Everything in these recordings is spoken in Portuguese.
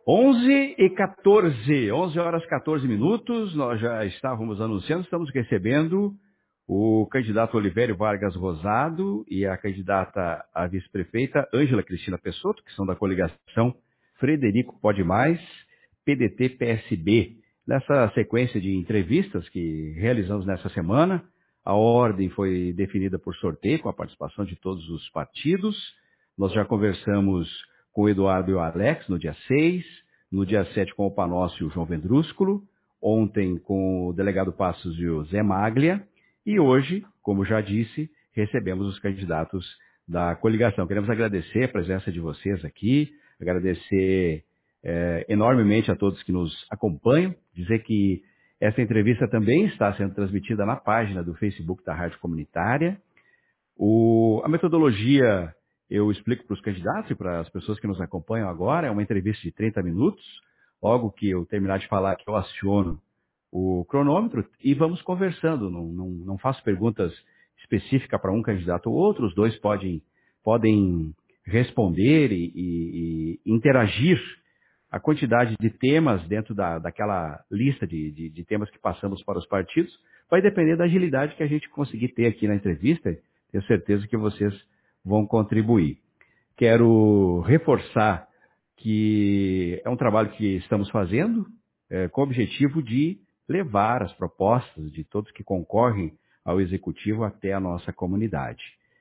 11 horas e 14 minutos, nós já estávamos anunciando, estamos recebendo o candidato Olivério Vargas Rosado e a candidata a vice-prefeita Ângela Cristina Pessotto, que são da coligação Frederico Pode Mais, PDT-PSB. Nessa sequência de entrevistas que realizamos nessa semana, a ordem foi definida por sorteio, com a participação de todos os partidos. Nós já conversamos com o Eduardo e o Alex no dia 6, no dia 7 com o Panócio e o João Vendrúsculo, ontem com o delegado Passos e o Zé Maglia, e hoje, como já disse, recebemos os candidatos da coligação. Queremos agradecer a presença de vocês aqui, agradecer enormemente a todos que nos acompanham, dizer que essa entrevista também está sendo transmitida na página do Facebook da Rádio Comunitária. A metodologia eu explico para os candidatos e para as pessoas que nos acompanham agora, é uma entrevista de 30 minutos. Logo que eu terminar de falar, eu aciono o cronômetro e vamos conversando. Não faço perguntas específicas para um candidato ou outro, os dois podem responder e interagir. A quantidade de temas dentro daquela lista de temas que passamos para os partidos vai depender da agilidade que a gente conseguir ter aqui na entrevista. Tenho certeza que vocês vão contribuir. Quero reforçar que é um trabalho que estamos fazendo com o objetivo de levar as propostas de todos que concorrem ao Executivo até a nossa comunidade.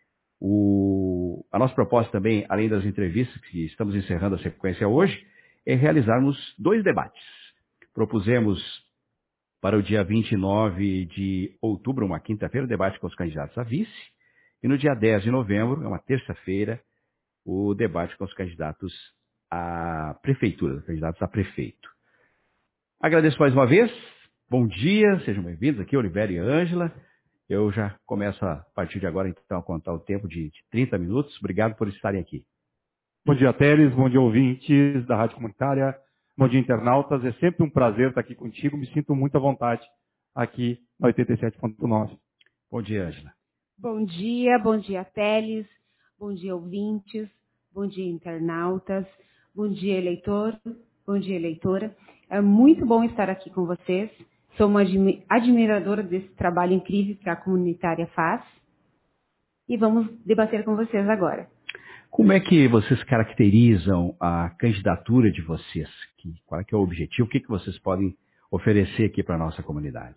A nossa proposta também, além das entrevistas que estamos encerrando a sequência hoje, é realizarmos 2 debates. Propusemos para o dia 29 de outubro, uma quinta-feira, o debate com os candidatos a vice, e no dia 10 de novembro, é uma terça-feira, o debate com os candidatos à prefeitura, os candidatos a prefeito. Agradeço mais uma vez, bom dia, sejam bem-vindos aqui, Olivério e Ângela. Eu já começo a partir de agora, então, a contar o tempo de 30 minutos. Obrigado por estarem aqui. Bom dia, Teles. Bom dia, ouvintes da Rádio Comunitária. Bom dia, internautas. É sempre um prazer estar aqui contigo. Me sinto muito à vontade aqui na 87.9. Bom dia, Ângela. Bom dia, Teles. Bom dia, ouvintes. Bom dia, internautas. Bom dia, eleitor. Bom dia, eleitora. É muito bom estar aqui com vocês. Sou uma admiradora desse trabalho incrível que a comunitária faz. E vamos debater com vocês agora. Como é que vocês caracterizam a candidatura de vocês? Qual é que é o objetivo? O que vocês podem oferecer aqui para a nossa comunidade?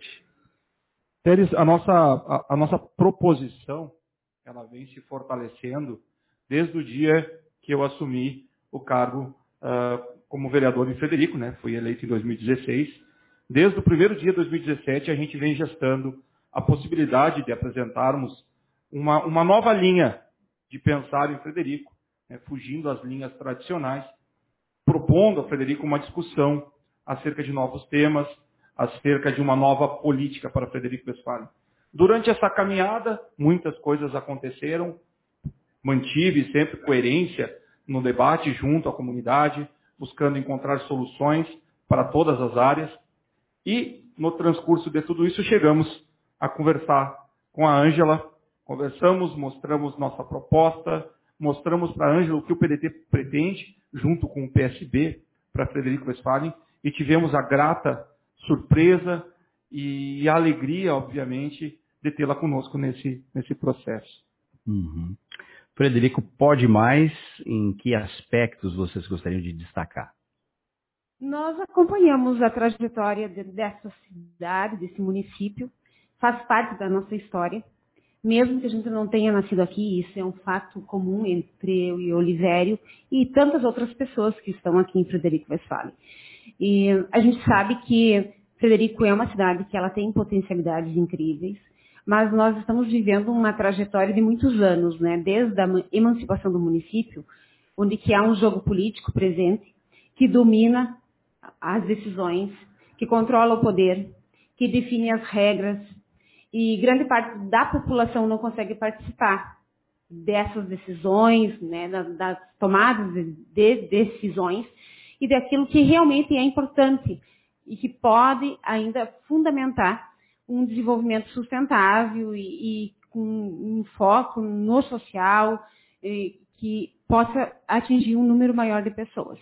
Teres, a nossa proposição, ela vem se fortalecendo desde o dia que eu assumi o cargo como vereador em Frederico, né? Fui eleito em 2016. Desde o primeiro dia de 2017, a gente vem gestando a possibilidade de apresentarmos uma nova linha de pensar em Frederico, né, fugindo das linhas tradicionais, propondo a Frederico uma discussão acerca de novos temas, acerca de uma nova política para Frederico Westphalen. Durante essa caminhada, muitas coisas aconteceram, mantive sempre coerência no debate junto à comunidade, buscando encontrar soluções para todas as áreas, e no transcurso de tudo isso chegamos a conversar com a Ângela. Conversamos, mostramos nossa proposta, mostramos para a Ângela o que o PDT pretende, junto com o PSB, para Frederico Westphalen, e tivemos a grata surpresa e a alegria, obviamente, de tê-la conosco nesse processo. Uhum. Frederico Pode Mais, em que aspectos vocês gostariam de destacar? Nós acompanhamos a trajetória dessa cidade, desse município, faz parte da nossa história. Mesmo que a gente não tenha nascido aqui, isso é um fato comum entre eu e o Olivério e tantas outras pessoas que estão aqui em Frederico Westphalen. E a gente sabe que Frederico é uma cidade que ela tem potencialidades incríveis, mas nós estamos vivendo uma trajetória de muitos anos, né? Desde a emancipação do município, onde que há um jogo político presente que domina as decisões, que controla o poder, que define as regras, e grande parte da população não consegue participar dessas decisões, né, das tomadas de decisões e daquilo que realmente é importante e que pode ainda fundamentar um desenvolvimento sustentável e com um foco no social que possa atingir um número maior de pessoas.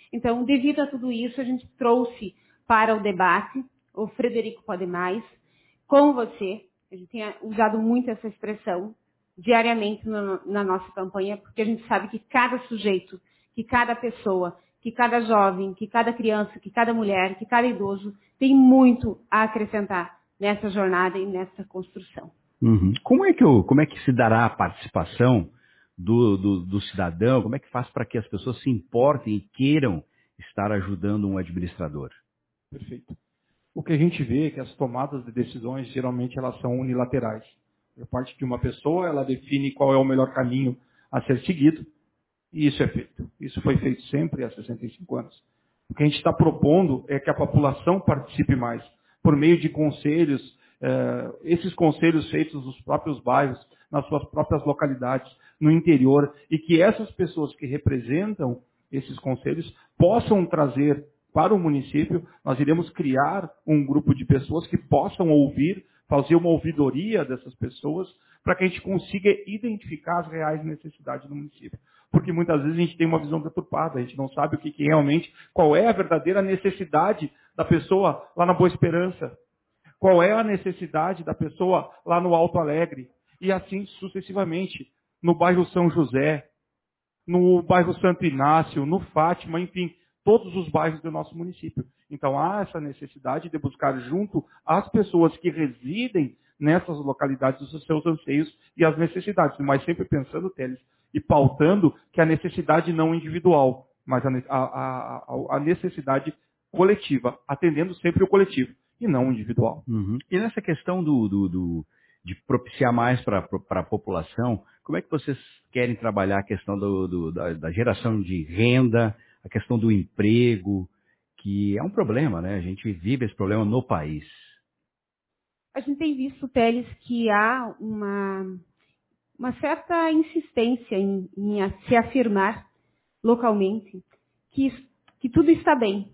Então, devido a tudo isso, a gente trouxe para o debate o Frederico Pode Mais com você. A gente tem usado muito essa expressão diariamente na nossa campanha, porque a gente sabe que cada sujeito, que cada pessoa, que cada jovem, que cada criança, que cada mulher, que cada idoso tem muito a acrescentar nessa jornada e nessa construção. Uhum. Como é que se dará a participação do cidadão? Como é que faz para que as pessoas se importem e queiram estar ajudando um administrador? Perfeito. O que a gente vê é que as tomadas de decisões, geralmente, elas são unilaterais. Por parte de uma pessoa, ela define qual é o melhor caminho a ser seguido, e isso é feito. Isso foi feito sempre há 65 anos. O que a gente está propondo é que a população participe mais, por meio de conselhos, esses conselhos feitos nos próprios bairros, nas suas próprias localidades, no interior, e que essas pessoas que representam esses conselhos possam trazer para o município. Nós iremos criar um grupo de pessoas que possam ouvir, fazer uma ouvidoria dessas pessoas, para que a gente consiga identificar as reais necessidades do município. Porque muitas vezes a gente tem uma visão deturpada, a gente não sabe o que realmente, qual é a verdadeira necessidade da pessoa lá na Boa Esperança, qual é a necessidade da pessoa lá no Alto Alegre, e assim sucessivamente, no bairro São José, no bairro Santo Inácio, no Fátima, enfim, todos os bairros do nosso município. Então há essa necessidade de buscar junto às pessoas que residem nessas localidades os seus anseios e as necessidades, mas sempre pensando, Teles, e pautando que a necessidade não individual, mas a necessidade coletiva, atendendo sempre o coletivo e não o individual. Uhum. E nessa questão de propiciar mais para a população, como é que vocês querem trabalhar a questão da geração de renda, a questão do emprego, que é um problema, né? A gente vive esse problema no país. A gente tem visto, Teles, que há uma certa insistência em se afirmar localmente que tudo está bem.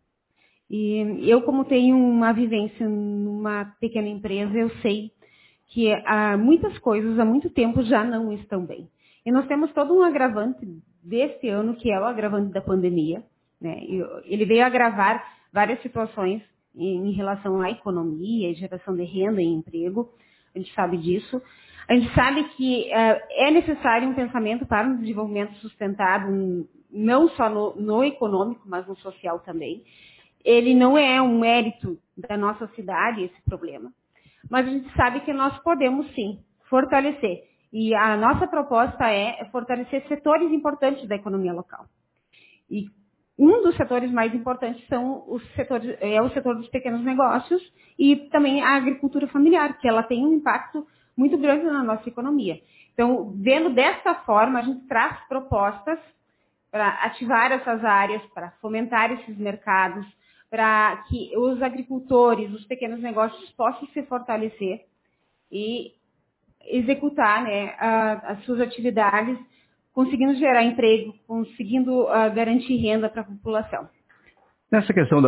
E eu, como tenho uma vivência numa pequena empresa, eu sei que muitas coisas há muito tempo já não estão bem. E nós temos todo um agravante deste ano, que é o agravante da pandemia, né? Ele veio agravar várias situações em relação à economia, e geração de renda e emprego. A gente sabe disso. A gente sabe que é necessário um pensamento para um desenvolvimento sustentado, não só no econômico, mas no social também. Ele não é um mérito da nossa cidade, esse problema. Mas a gente sabe que nós podemos, sim, fortalecer. E a nossa proposta é fortalecer setores importantes da economia local. E um dos setores mais importantes é o setor dos pequenos negócios e também a agricultura familiar, que ela tem um impacto muito grande na nossa economia. Então, vendo dessa forma, a gente traz propostas para ativar essas áreas, para fomentar esses mercados, para que os agricultores, os pequenos negócios possam se fortalecer e executar, né, as suas atividades, conseguindo gerar emprego, conseguindo garantir renda para a população. Nessa questão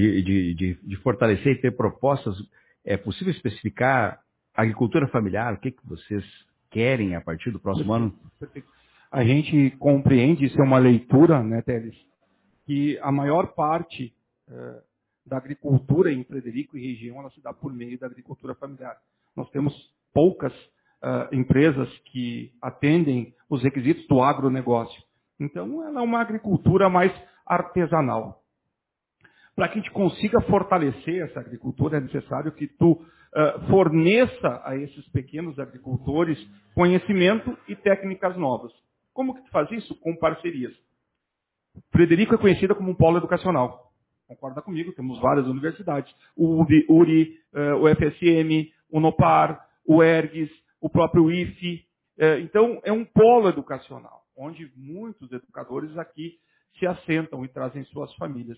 de fortalecer e ter propostas, é possível especificar a agricultura familiar? O que vocês querem a partir do próximo ano? Perfeito. A gente compreende, isso é uma leitura, né, Teles, que a maior parte da agricultura em Frederico e região, ela se dá por meio da agricultura familiar. Nós temos poucas empresas que atendem os requisitos do agronegócio. Então, ela é uma agricultura mais artesanal. Para que a gente consiga fortalecer essa agricultura, é necessário que tu forneça a esses pequenos agricultores conhecimento e técnicas novas. Como que tu faz isso? Com parcerias. Frederico é conhecida como um polo educacional. Concorda comigo? Temos várias universidades. O URI, o FSM, o NOPAR, o ERGS, o próprio IFE. Então, é um polo educacional, onde muitos educadores aqui se assentam e trazem suas famílias.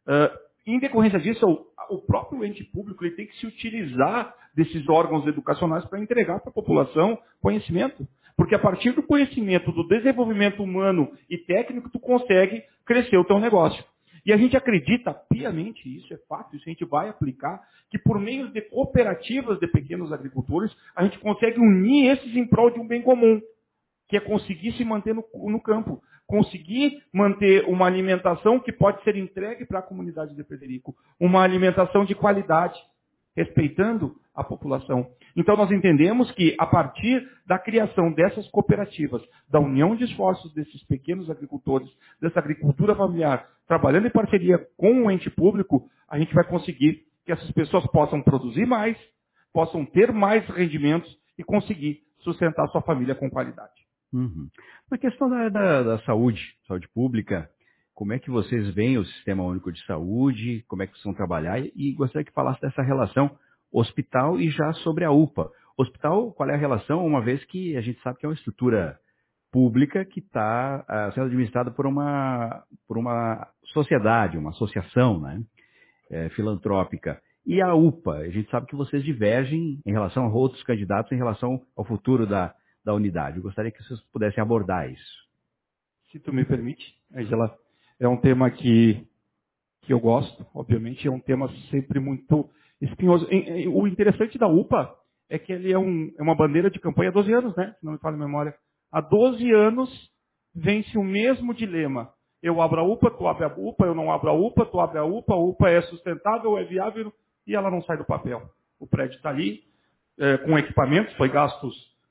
Em decorrência disso, o próprio ente público ele tem que se utilizar desses órgãos educacionais para entregar para a população conhecimento. Porque a partir do conhecimento, do desenvolvimento humano e técnico, tu consegue crescer o teu negócio. E a gente acredita piamente, isso é fato, isso a gente vai aplicar, que por meio de cooperativas de pequenos agricultores, a gente consegue unir esses em prol de um bem comum, que é conseguir se manter no campo. conseguir manter uma alimentação que pode ser entregue para a comunidade de Frederico, uma alimentação de qualidade, respeitando a população. Então nós entendemos que a partir da criação dessas cooperativas, da união de esforços desses pequenos agricultores, dessa agricultura familiar, trabalhando em parceria com o ente público, a gente vai conseguir que essas pessoas possam produzir mais, possam ter mais rendimentos e conseguir sustentar sua família com qualidade. Uhum. Na questão da saúde pública, como é que vocês veem o Sistema Único de Saúde, como é que vocês vão trabalhar? E gostaria que falasse dessa relação hospital e já sobre a UPA. Hospital, qual é a relação, uma vez que a gente sabe que é uma estrutura pública que está sendo administrada por uma sociedade, uma associação, né, filantrópica. E a UPA, a gente sabe que vocês divergem em relação a outros candidatos, em relação ao futuro da unidade. Eu gostaria que vocês pudessem abordar isso. Se tu me permite, Angela, é um tema que eu gosto, obviamente, é um tema sempre muito espinhoso. O interessante da UPA é que ele é uma bandeira de campanha há 12 anos, né? Se não me falha a memória. Há 12 anos vence o mesmo dilema. Eu abro a UPA, tu abre a UPA, eu não abro a UPA, tu abre a UPA é sustentável, é viável e ela não sai do papel. O prédio está ali, com equipamentos, foi gastos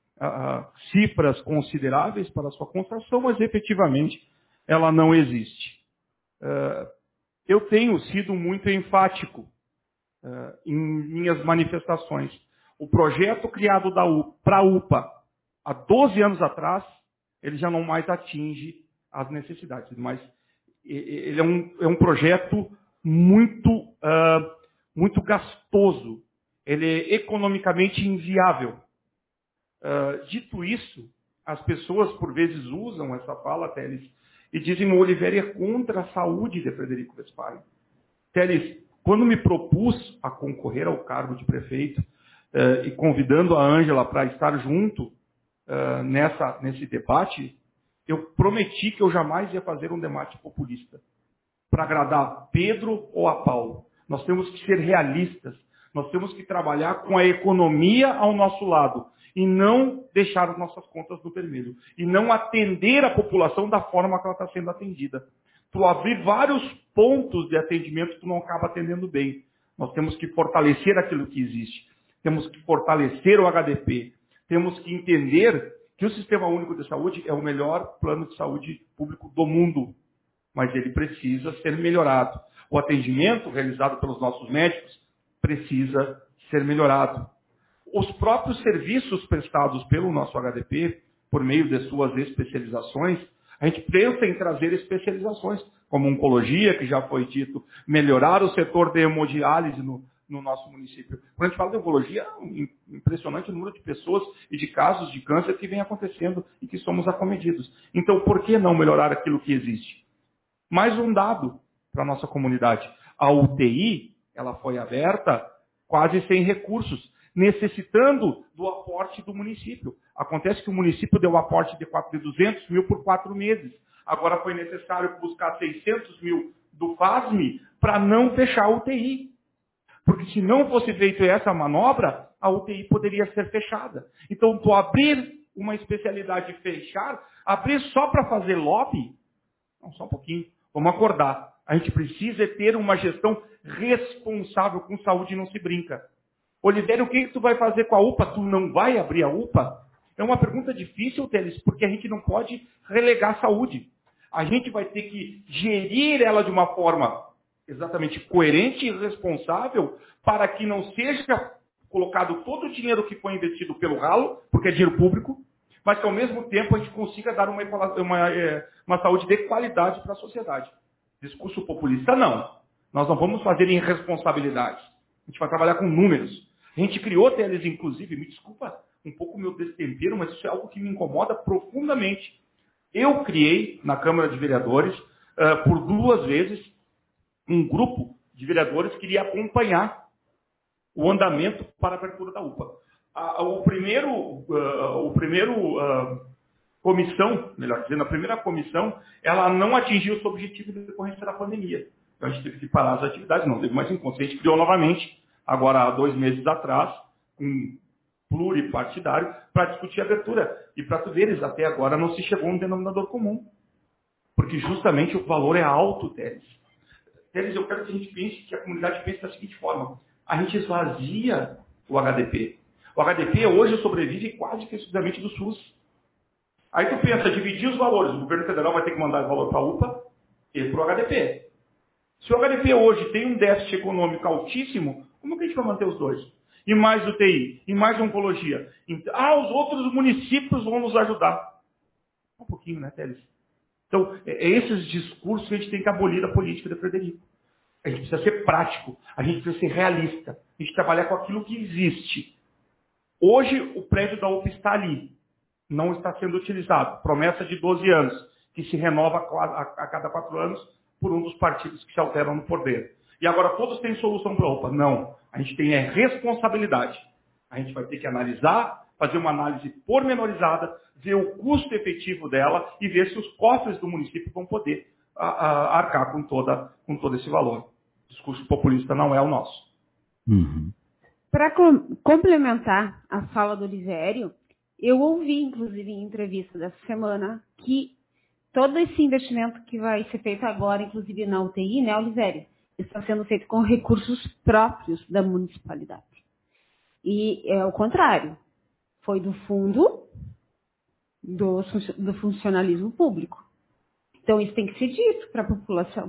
cifras consideráveis para a sua construção, mas efetivamente ela não existe. Eu tenho sido muito enfático em minhas manifestações. O projeto criado para a UPA há 12 anos atrás, ele já não mais atinge as necessidades, mas ele é um projeto muito gastoso, ele é economicamente inviável. Dito isso, as pessoas por vezes usam essa fala, Teles, e dizem que o Olivério é contra a saúde de Frederico Westphalen. Teles, quando me propus a concorrer ao cargo de prefeito, e convidando a Ângela para estar junto nesse debate, eu prometi que eu jamais ia fazer um debate populista para agradar a Pedro ou a Paulo. Nós temos que ser realistas, nós temos que trabalhar com a economia ao nosso lado e não deixar as nossas contas no vermelho. E não atender a população da forma que ela está sendo atendida. Tu abrir vários pontos de atendimento, tu não acaba atendendo bem. Nós temos que fortalecer aquilo que existe. Temos que fortalecer o HDP. Temos que entender que o Sistema Único de Saúde é o melhor plano de saúde público do mundo. Mas ele precisa ser melhorado. O atendimento realizado pelos nossos médicos precisa ser melhorado. Os próprios serviços prestados pelo nosso HDP, por meio de suas especializações, a gente pensa em trazer especializações, como oncologia, que já foi dito, melhorar o setor de hemodiálise no nosso município. Quando a gente fala de oncologia, é um impressionante número de pessoas e de casos de câncer que vem acontecendo e que somos acometidos. Então, por que não melhorar aquilo que existe? Mais um dado para a nossa comunidade. A UTI, ela foi aberta quase sem recursos, necessitando do aporte do município. Acontece que o município deu um aporte de 200 mil por 4 meses. Agora foi necessário buscar 600 mil do FASM para não fechar a UTI. Porque se não fosse feita essa manobra, a UTI poderia ser fechada. Então, tu abrir uma especialidade e fechar, abrir só para fazer lobby, não, só um pouquinho, vamos acordar. A gente precisa ter uma gestão responsável. Com saúde não se brinca. Olivério, o que tu vai fazer com a UPA? Tu não vai abrir a UPA? É uma pergunta difícil, Teles, porque a gente não pode relegar a saúde. A gente vai ter que gerir ela de uma forma exatamente coerente e responsável para que não seja colocado todo o dinheiro que foi investido pelo ralo, porque é dinheiro público, mas que ao mesmo tempo a gente consiga dar uma saúde de qualidade para a sociedade. Discurso populista, não. Nós não vamos fazer irresponsabilidades. A gente vai trabalhar com números. A gente criou, Teles, inclusive, me desculpa um pouco o meu destempero, mas isso é algo que me incomoda profundamente. Eu criei, na Câmara de Vereadores, por 2 vezes, um grupo de vereadores que iria acompanhar o andamento para a abertura da UPA. A primeira comissão, ela não atingiu o seu objetivo de decorrência da pandemia. Então a gente teve que parar as atividades, não teve mais encontros. A gente criou novamente, agora há 2 meses atrás, um pluripartidário, para discutir a abertura. E para tu veres, até agora não se chegou a um denominador comum. Porque justamente o valor é alto, Teres. Teres, eu quero que a gente pense, que a comunidade pense da seguinte forma. A gente esvazia o HDP. O HDP hoje sobrevive quase que exclusivamente do SUS. Aí tu pensa, dividir os valores. O governo federal vai ter que mandar o valor para a UPA e para o HDP. Se o HDP hoje tem um déficit econômico altíssimo, como que a gente vai manter os dois? E mais UTI, e mais oncologia. Os outros municípios vão nos ajudar. Um pouquinho, né, Teres? Então, é esses discursos que a gente tem que abolir da política de Frederico. A gente precisa ser prático, a gente precisa ser realista, a gente trabalhar com aquilo que existe. Hoje, o prédio da UPA está ali, não está sendo utilizado. Promessa de 12 anos, que se renova a cada 4 anos por um dos partidos que se alteram no poder. E agora todos têm solução para a UPA. Não, a gente tem responsabilidade. A gente vai ter que analisar, fazer uma análise pormenorizada, ver o custo efetivo dela e ver se os cofres do município vão poder arcar com todo esse valor. O discurso populista não é o nosso. Uhum. Para complementar a fala do Olivério, eu ouvi, inclusive, em entrevista dessa semana, que todo esse investimento que vai ser feito agora, inclusive na UTI, né, Olivério, está sendo feito com recursos próprios da municipalidade. E é o contrário. Foi do fundo do funcionalismo público. Então, isso tem que ser dito para a população.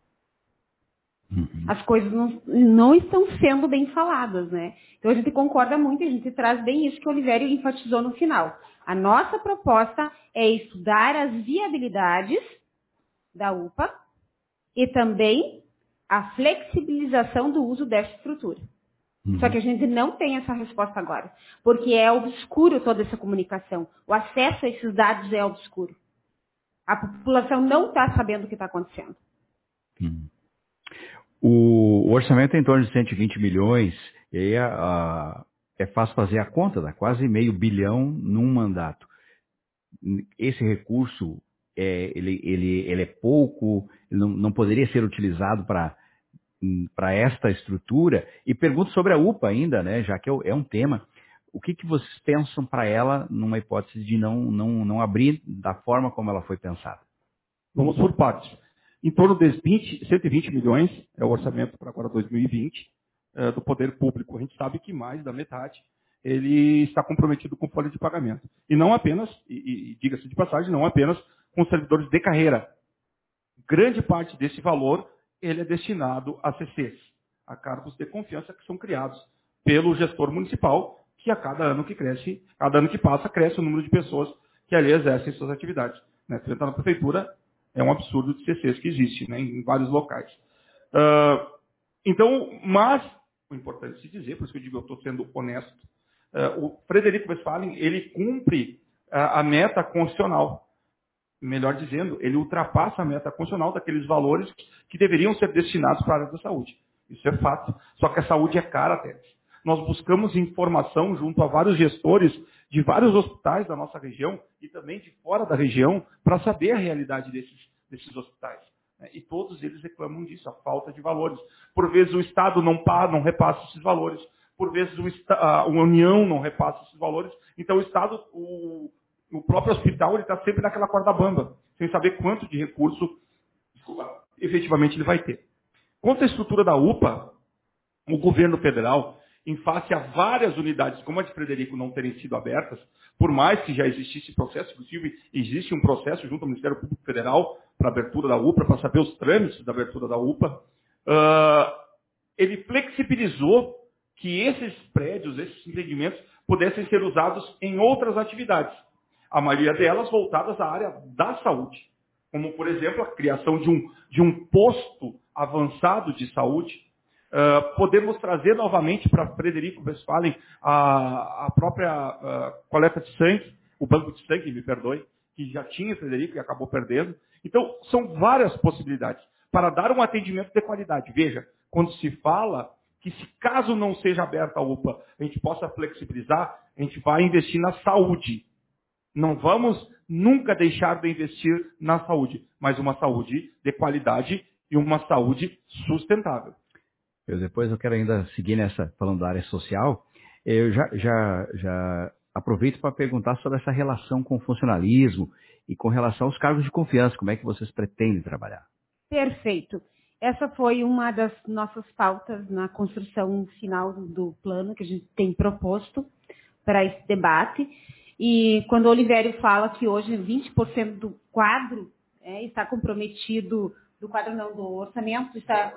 As coisas não estão sendo bem faladas, né? Então, a gente concorda muito, a gente traz bem isso que o Olivério enfatizou no final. A nossa proposta é estudar as viabilidades da UPA e também a flexibilização do uso dessa estrutura. Só que a gente não tem essa resposta agora, porque é obscuro toda essa comunicação. O acesso a esses dados é obscuro. A população não está sabendo o que está acontecendo. O orçamento é em torno de 120 milhões, e aí é fácil fazer a conta, dá quase $500 bilhão num mandato. Esse recurso, ele é pouco, ele não poderia ser utilizado para esta estrutura. E pergunto sobre a UPA ainda, né, já que é um tema. O que vocês pensam para ela numa hipótese de não abrir da forma como ela foi pensada? Vamos por partes. Em torno de 120 milhões é o orçamento para agora 2020 do poder público. A gente sabe que mais da metade ele está comprometido com folha de pagamento. E não apenas, e diga-se de passagem, não apenas com servidores de carreira. Grande parte desse valor ele é destinado a CCs, a cargos de confiança que são criados pelo gestor municipal, que a cada ano que cresce, cada ano que passa, cresce o número de pessoas que ali exercem suas atividades. Né? Se entrar na prefeitura, é um absurdo de CCs que existe, né, em vários locais. Então, mas, o importante se dizer, por isso que eu digo que eu estou sendo honesto, o Frederico Westphalen, ele cumpre a meta constitucional. Melhor dizendo, ele ultrapassa a meta constitucional daqueles valores que deveriam ser destinados para a área da saúde. Isso é fato. Só que a saúde é cara, Teres. Nós buscamos informação junto a vários gestores de vários hospitais da nossa região e também de fora da região para saber a realidade desses hospitais. E todos eles reclamam disso, a falta de valores. Por vezes o Estado não repassa esses valores. Por vezes a União não repassa esses valores. Então o Estado, o próprio hospital, ele está sempre naquela corda bamba, sem saber quanto de recurso efetivamente ele vai ter. Quanto à estrutura da UPA, o governo federal, em face a várias unidades, como a de Frederico, não terem sido abertas, por mais que já existisse processo, inclusive existe um processo junto ao Ministério Público Federal para a abertura da UPA, para saber os trâmites da abertura da UPA, ele flexibilizou que esses prédios, esses empreendimentos, pudessem ser usados em outras atividades. A maioria delas voltadas à área da saúde, como, por exemplo, a criação de um posto avançado de saúde. Podemos trazer novamente para Frederico Westphalen a própria coleta de sangue, o banco de sangue, me perdoe, que já tinha Frederico e acabou perdendo. Então, são várias possibilidades para dar um atendimento de qualidade. Veja, quando se fala que se caso não seja aberta a UPA, a gente possa flexibilizar, a gente vai investir na saúde. Não vamos nunca deixar de investir na saúde, mas uma saúde de qualidade e uma saúde sustentável. Depois eu quero ainda seguir falando da área social. Eu já aproveito para perguntar sobre essa relação com o funcionalismo e com relação aos cargos de confiança, como é que vocês pretendem trabalhar? Perfeito. Essa foi uma das nossas pautas na construção final do plano que a gente tem proposto para esse debate. E quando o Olivério fala que hoje 20% do quadro está comprometido, do orçamento, está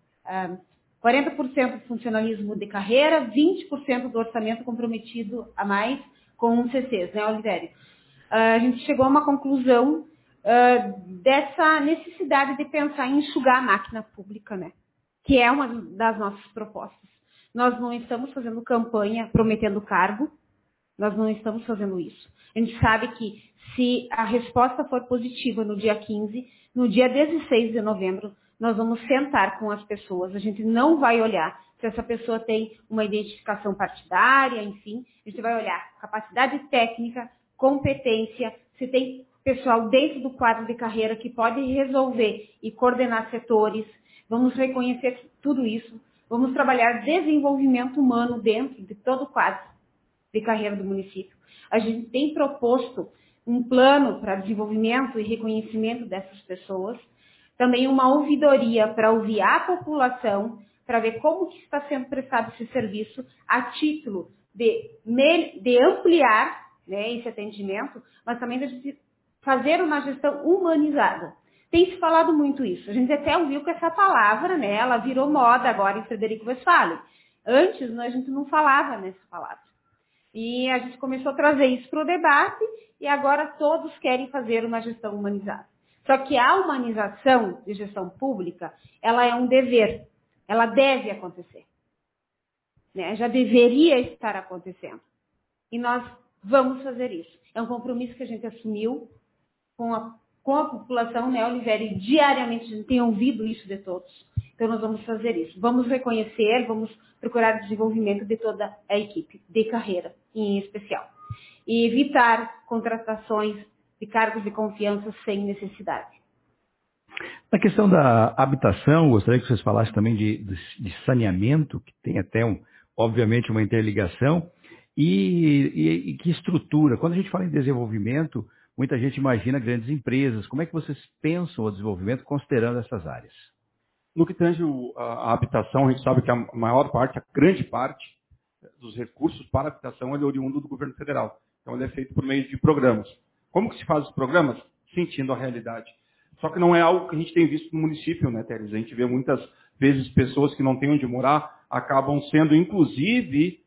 40% de funcionalismo de carreira, 20% do orçamento comprometido a mais com CCs, né, Olivério? A gente chegou a uma conclusão dessa necessidade de pensar em enxugar a máquina pública, né? Que é uma das nossas propostas. Nós não estamos fazendo campanha prometendo cargo, nós não estamos fazendo isso. A gente sabe que se a resposta for positiva no dia 15, no dia 16 de novembro, nós vamos sentar com as pessoas. A gente não vai olhar se essa pessoa tem uma identificação partidária, enfim. A gente vai olhar capacidade técnica, competência, se tem pessoal dentro do quadro de carreira que pode resolver e coordenar setores. Vamos reconhecer tudo isso. Vamos trabalhar desenvolvimento humano dentro de todo o quadro de carreira do município. A gente tem proposto um plano para desenvolvimento e reconhecimento dessas pessoas, também uma ouvidoria para ouvir a população, para ver como que está sendo prestado esse serviço, a título de ampliar, né, esse atendimento, mas também de fazer uma gestão humanizada. Tem se falado muito isso. A gente até ouviu que essa palavra, né, ela virou moda agora em Frederico Westphalen. Antes, a gente não falava nessa palavra. E a gente começou a trazer isso para o debate e agora todos querem fazer uma gestão humanizada. Só que a humanização de gestão pública, ela é um dever. Ela deve acontecer. Né? Já deveria estar acontecendo. E nós vamos fazer isso. É um compromisso que a gente assumiu com a população, né, Olivério? E diariamente a gente tem ouvido isso de todos. Então nós vamos fazer isso. Vamos reconhecer, vamos procurar desenvolvimento de toda a equipe, de carreira em especial. E evitar contratações de cargos de confiança sem necessidade. Na questão da habitação, gostaria que vocês falassem também de saneamento, que tem até, obviamente, uma interligação, e que estrutura. Quando a gente fala em desenvolvimento, muita gente imagina grandes empresas. Como é que vocês pensam o desenvolvimento considerando essas áreas? No que tange a habitação, a gente sabe que a maior parte, a grande parte dos recursos para a habitação é oriundo do governo federal. Então, ele é feito por meio de programas. Como que se faz os programas? Sentindo a realidade. Só que não é algo que a gente tem visto no município, né, Teres? A gente vê muitas vezes pessoas que não têm onde morar, acabam sendo, inclusive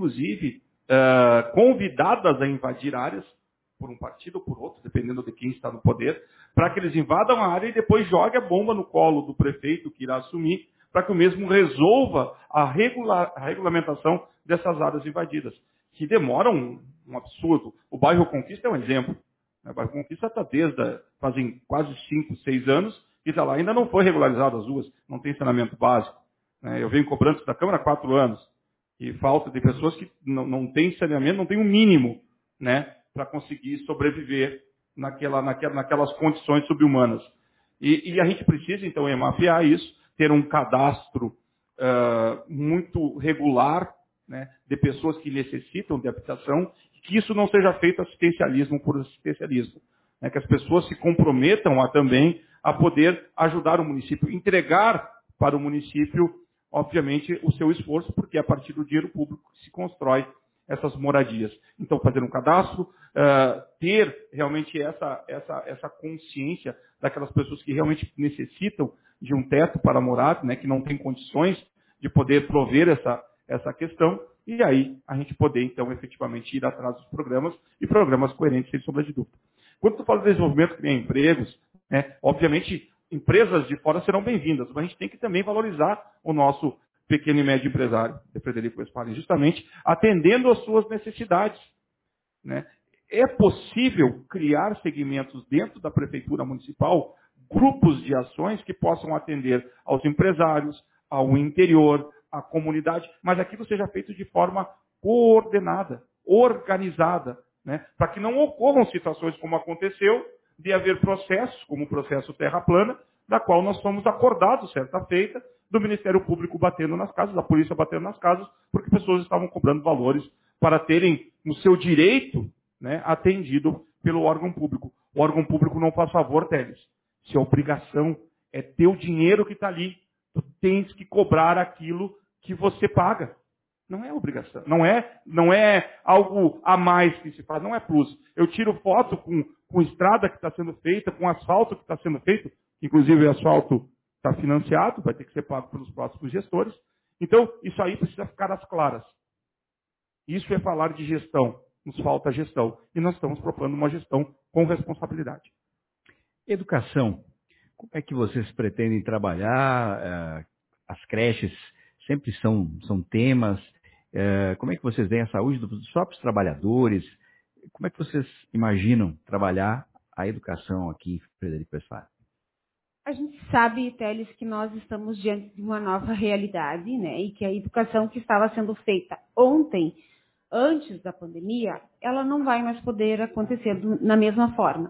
convidadas a invadir áreas, por um partido ou por outro, dependendo de quem está no poder, para que eles invadam a área e depois joguem a bomba no colo do prefeito que irá assumir, para que o mesmo resolva a regulamentação dessas áreas invadidas, que demoram um absurdo. O bairro Conquista é um exemplo. O bairro Conquista está fazem quase 5, 6 anos, e está lá, ainda não foi regularizado as ruas, não tem saneamento básico. Eu venho cobrando isso da Câmara há 4 anos, e falta de pessoas que não têm saneamento, não têm o mínimo, né, para conseguir sobreviver naquelas condições subhumanas. E a gente precisa, então, mapear isso, ter um cadastro muito regular, né, de pessoas que necessitam de habitação, que isso não seja feito assistencialismo por assistencialismo. Né, que as pessoas se comprometam também a poder ajudar o município, entregar para o município, obviamente, o seu esforço, porque é a partir do dinheiro público que se constrói essas moradias. Então, fazer um cadastro, ter realmente essa consciência daquelas pessoas que realmente necessitam de um teto para morar, né, que não tem condições de poder prover essa questão, e aí a gente poder, então, efetivamente ir atrás dos programas, e programas coerentes, sem sombra de dúvida. Quando tu fala de desenvolvimento que tem empregos, né, obviamente, empresas de fora serão bem-vindas, mas a gente tem que também valorizar o nosso pequeno e médio empresário, de Frederico Westphalen, justamente atendendo às suas necessidades. Né? É possível criar segmentos dentro da prefeitura municipal, grupos de ações que possam atender aos empresários, ao interior, à comunidade, mas aquilo seja feito de forma coordenada, organizada, né? Para que não ocorram situações como aconteceu, de haver processos, como o processo Terra Plana, da qual nós fomos acordados certa feita, do Ministério Público batendo nas casas, da polícia batendo nas casas, porque pessoas estavam cobrando valores para terem o seu direito, né, atendido pelo órgão público. O órgão público não faz favor, Teles. Se é obrigação, é teu dinheiro que está ali. Tu tens que cobrar aquilo que você paga. Não é obrigação. Não é algo a mais que se faz. Não é plus. Eu tiro foto com estrada que está sendo feita, com asfalto que está sendo feito. Inclusive o asfalto está financiado, vai ter que ser pago pelos próximos gestores. Então, isso aí precisa ficar às claras. Isso é falar de gestão. Nos falta gestão. E nós estamos propondo uma gestão com responsabilidade. Educação. Como é que vocês pretendem trabalhar? As creches sempre são temas. Como é que vocês veem a saúde dos próprios trabalhadores? Como é que vocês imaginam trabalhar a educação aqui em Frederico Westphalen? A gente sabe, Teles, que nós estamos diante de uma nova realidade, né? E que a educação que estava sendo feita ontem, antes da pandemia, ela não vai mais poder acontecer na mesma forma.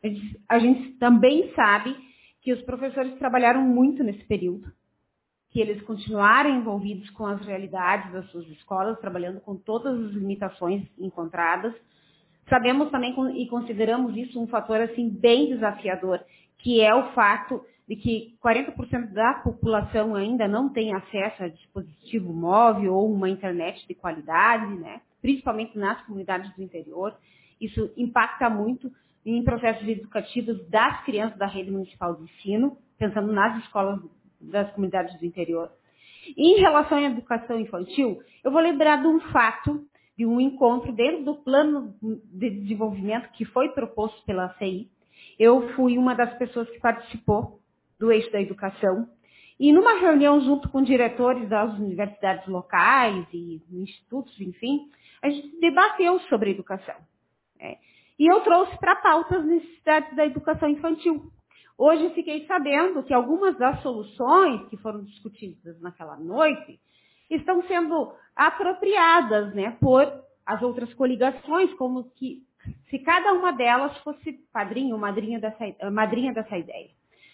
A gente também sabe que os professores trabalharam muito nesse período, que eles continuaram envolvidos com as realidades das suas escolas, trabalhando com todas as limitações encontradas. Sabemos também e consideramos isso um fator assim bem desafiador, que é o fato de que 40% da população ainda não tem acesso a dispositivo móvel ou uma internet de qualidade, né? Principalmente nas comunidades do interior. Isso impacta muito em processos educativos das crianças da rede municipal de ensino, pensando nas escolas das comunidades do interior. Em relação à educação infantil, eu vou lembrar de um fato, de um encontro dentro do plano de desenvolvimento que foi proposto pela CI. Eu fui uma das pessoas que participou do eixo da educação. E numa reunião junto com diretores das universidades locais e institutos, enfim, a gente debateu sobre educação. Né? E eu trouxe para a pauta as necessidades da educação infantil. Hoje fiquei sabendo que algumas das soluções que foram discutidas naquela noite estão sendo apropriadas, né, por as outras coligações, como que se cada uma delas fosse padrinho ou madrinha dessa ideia.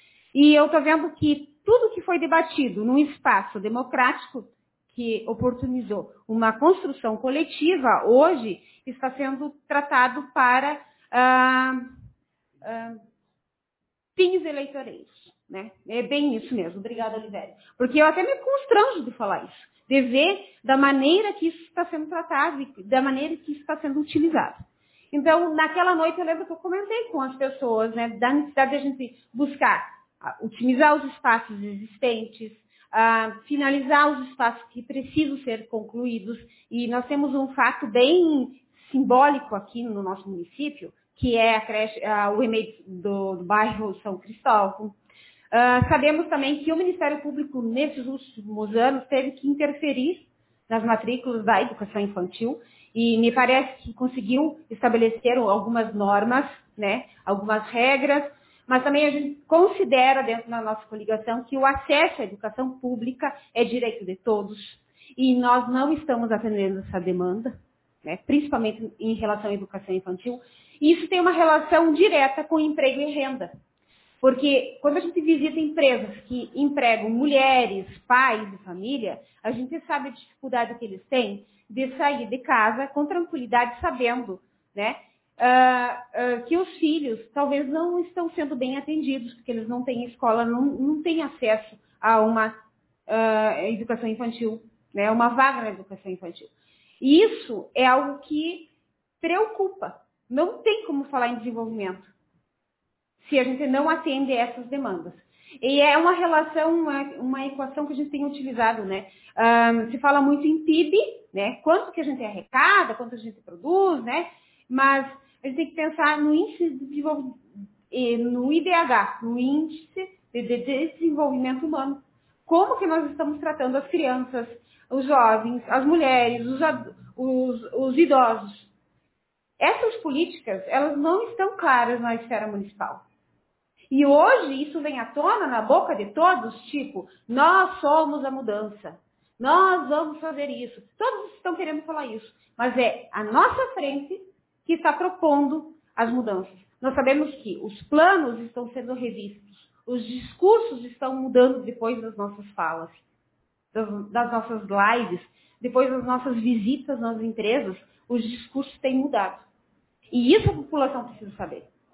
E eu estou vendo que tudo que foi debatido num espaço democrático que oportunizou uma construção coletiva, hoje está sendo tratado para fins eleitoreiros. Né? É bem isso mesmo. Obrigada, Olivério. Porque eu até me constranjo de falar isso, de ver da maneira que isso está sendo tratado e da maneira que isso está sendo utilizado. Então, naquela noite, eu lembro que eu comentei com as pessoas, né, da necessidade de a gente buscar otimizar os espaços existentes, finalizar os espaços que precisam ser concluídos. E nós temos um fato bem simbólico aqui no nosso município, que é a creche, o EMEI do bairro São Cristóvão. Sabemos também que o Ministério Público, nesses últimos anos, teve que interferir nas matrículas da educação infantil e me parece que conseguiu estabelecer algumas normas, né, algumas regras, mas também a gente considera dentro da nossa coligação que o acesso à educação pública é direito de todos e nós não estamos atendendo essa demanda, né, principalmente em relação à educação infantil. E isso tem uma relação direta com emprego e renda. Porque quando a gente visita empresas que empregam mulheres, pais de família, a gente sabe a dificuldade que eles têm de sair de casa com tranquilidade, sabendo, né, que os filhos talvez não estão sendo bem atendidos, porque eles não têm escola, não têm acesso a uma educação infantil, né, uma vaga na educação infantil. E isso é algo que preocupa. Não tem como falar em desenvolvimento se a gente não atende essas demandas. E é uma relação, uma equação que a gente tem utilizado, né? Se fala muito em PIB, né? Quanto que a gente arrecada, quanto a gente produz, né? Mas a gente tem que pensar no índice de desenvolvimento, no IDH, no índice de desenvolvimento humano. Como que nós estamos tratando as crianças, os jovens, as mulheres, os idosos? Essas políticas, elas não estão claras na esfera municipal. E hoje isso vem à tona na boca de todos, tipo, nós somos a mudança, nós vamos fazer isso. Todos estão querendo falar isso, mas é a nossa frente que está propondo as mudanças. Nós sabemos que os planos estão sendo revistos, os discursos estão mudando depois das nossas falas, das nossas lives, depois das nossas visitas nas empresas, os discursos têm mudado. E isso a população precisa saber.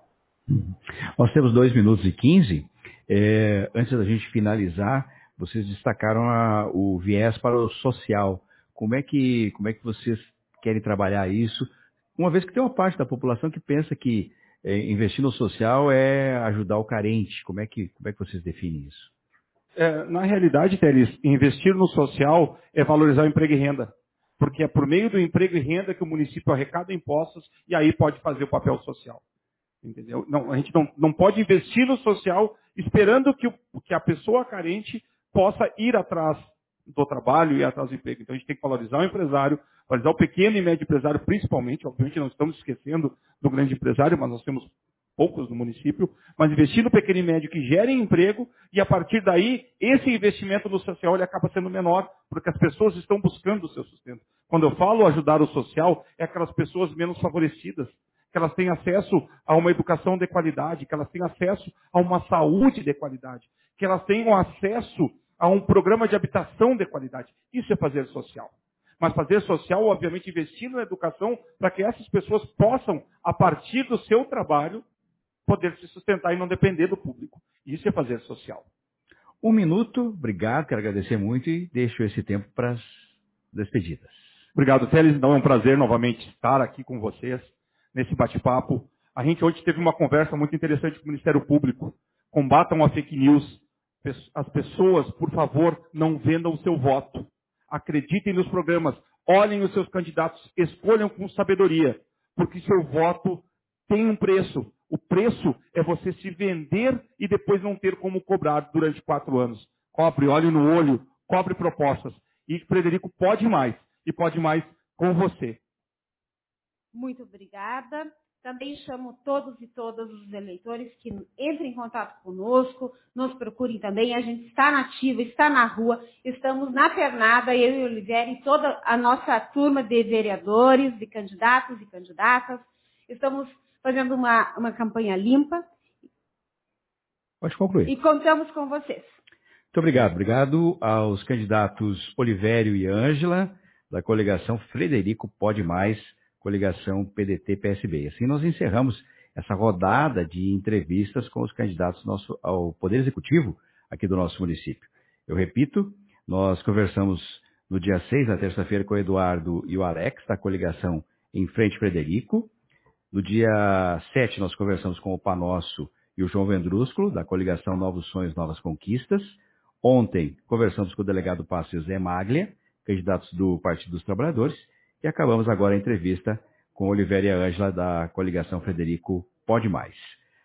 Nós temos 2 minutos e 15. Antes da gente finalizar, vocês destacaram o viés para o social. Como é que vocês querem trabalhar isso? Uma vez que tem uma parte da população que pensa que investir no social é ajudar o carente. Como é que vocês definem isso? Na realidade, Teres, investir no social é valorizar o emprego e renda. Porque é por meio do emprego e renda que o município arrecada impostos e aí pode fazer o papel social. Entendeu? Não, a gente não pode investir no social esperando que a pessoa carente possa ir atrás do trabalho e atrás do emprego. Então a gente tem que valorizar o empresário, valorizar o pequeno e médio empresário principalmente. Obviamente não estamos esquecendo do grande empresário, mas nós temos poucos no município, mas investir no pequeno e médio que gerem emprego e a partir daí esse investimento no social ele acaba sendo menor porque as pessoas estão buscando o seu sustento. Quando eu falo ajudar o social, é aquelas pessoas menos favorecidas, que elas têm acesso a uma educação de qualidade, que elas têm acesso a uma saúde de qualidade, que elas tenham acesso a um programa de habitação de qualidade. Isso é fazer social. Mas fazer social, obviamente, investindo na educação para que essas pessoas possam, a partir do seu trabalho, poder se sustentar e não depender do público. Isso é fazer social. 1 minuto, obrigado, quero agradecer muito e deixo esse tempo para as despedidas. Obrigado, Teles. Então é um prazer novamente estar aqui com vocês nesse bate-papo. A gente hoje teve uma conversa muito interessante com o Ministério Público. Combatam a fake news. As pessoas, por favor, não vendam o seu voto. Acreditem nos programas. Olhem os seus candidatos. Escolham com sabedoria. Porque seu voto tem um preço. O preço é você se vender e depois não ter como cobrar durante 4 anos. Cobre olho no olho, cobre propostas. E Frederico pode mais. E pode mais com você. Muito obrigada. Também chamo todos e todas os eleitores que entrem em contato conosco, nos procurem também. A gente está na ativa, está na rua, estamos na pernada, eu e o Oliveira e toda a nossa turma de vereadores, de candidatos e candidatas. Estamos fazendo uma campanha limpa. Pode concluir. E contamos com vocês. Muito obrigado. Obrigado aos candidatos Olivério e Ângela, da coligação Frederico Pode Mais, coligação PDT-PSB. Assim nós encerramos essa rodada de entrevistas com os candidatos ao Poder Executivo aqui do nosso município. Eu repito, nós conversamos no dia 6, na terça-feira, com o Eduardo e o Alex, da coligação Em Frente Frederico. No dia 7, nós conversamos com o Panosso e o João Vendrúsculo, da coligação Novos Sonhos, Novas Conquistas. Ontem, conversamos com o delegado Pássio Zé Maglia, candidatos do Partido dos Trabalhadores. E acabamos agora a entrevista com Oliveira e Ângela, da coligação Frederico Pode Mais.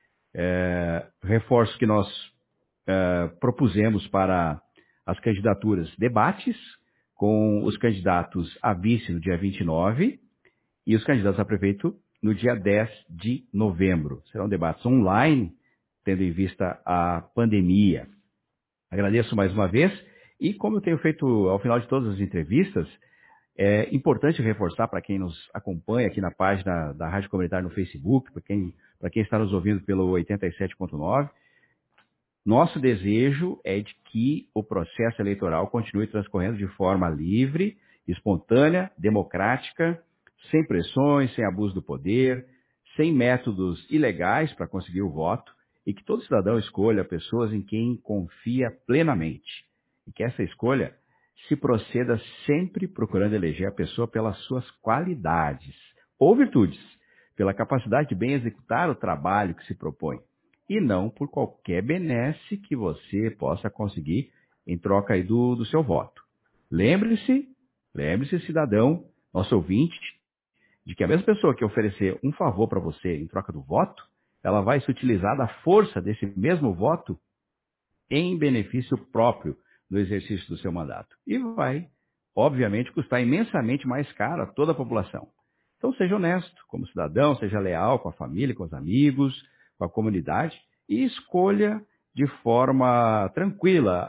Reforço que nós propusemos para as candidaturas debates com os candidatos a vice no dia 29 e os candidatos a prefeito no dia 10 de novembro. Serão debates online, tendo em vista a pandemia. Agradeço mais uma vez e, como eu tenho feito ao final de todas as entrevistas, é importante reforçar para quem nos acompanha aqui na página da Rádio Comunitária no Facebook, para quem está nos ouvindo pelo 87.9, nosso desejo é de que o processo eleitoral continue transcorrendo de forma livre, espontânea, democrática, sem pressões, sem abuso do poder, sem métodos ilegais para conseguir o voto, e que todo cidadão escolha pessoas em quem confia plenamente. E que essa escolha se proceda sempre procurando eleger a pessoa pelas suas qualidades ou virtudes, pela capacidade de bem executar o trabalho que se propõe, e não por qualquer benesse que você possa conseguir em troca aí do seu voto. Lembre-se, cidadão, nosso ouvinte, de que a mesma pessoa que oferecer um favor para você em troca do voto, ela vai se utilizar da força desse mesmo voto em benefício próprio no exercício do seu mandato. E vai, obviamente, custar imensamente mais caro a toda a população. Então, seja honesto como cidadão, seja leal com a família, com os amigos, com a comunidade e escolha de forma tranquila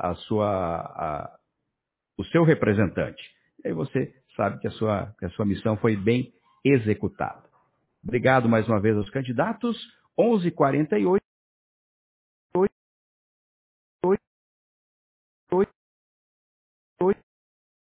o seu representante. E aí você sabe que a sua missão foi bem executada. Obrigado mais uma vez aos candidatos. 11h48.